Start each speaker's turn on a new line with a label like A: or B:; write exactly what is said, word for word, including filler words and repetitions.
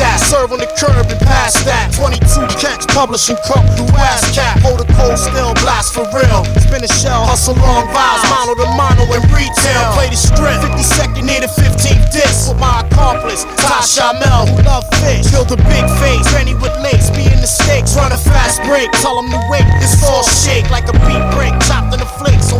A: that. Serve on the curb and pass that. twenty-two catch, publishing cup through ASCAP. Hold a cold still, blast for real. Spin a shell, hustle long vibes, mono to mono and retail. Play the strip, fifty-second near the fifteenth disc. With my accomplice, Ty Shamel, who love fish. Killed a big face, Benny with lace, be in the stakes. Run a fast break, tell him to wait, this all shake like a